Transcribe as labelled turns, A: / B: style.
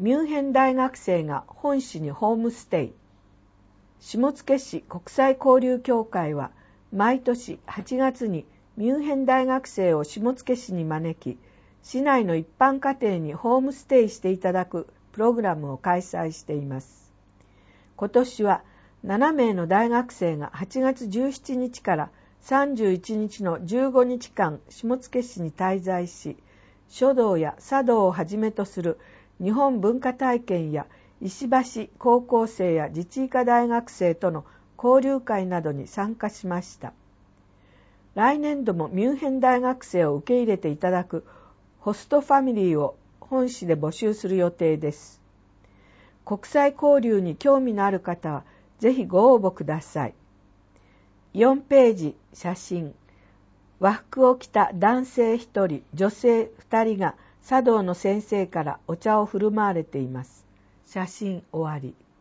A: ミュンヘン大学生が本市にホームステイ。下野市国際交流協会は毎年8月にミュンヘン大学生を下野市に招き、市内の一般家庭にホームステイしていただくプログラムを開催しています。今年は7名の大学生が8月17日から31日の15日間下野市に滞在し、書道や茶道をはじめとする日本文化体験や石橋高校生や自治医科大学生との交流会などに参加しました。来年度もミュンヘン大学生を受け入れていただくホストファミリーを本市で募集する予定です。国際交流に興味のある方はぜひご応募ください。4ページ写真。和服を着た男性1人、女性2人が茶道の先生からお茶を振る舞われています。写真終わり。